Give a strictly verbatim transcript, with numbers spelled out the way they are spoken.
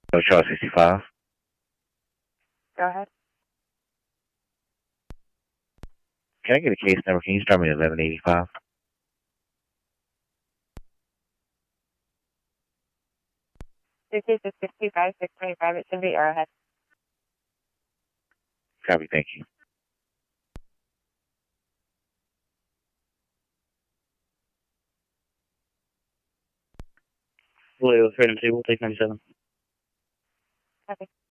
No Charles sixty-five. Go ahead. Can I get a case number? Can you start me at eleven eighty-five? This is the sixty-five, six twenty-five. It should be Arrowhead. Copy, thank you. Leo, Freedom Table, take ninety-seven. Copy.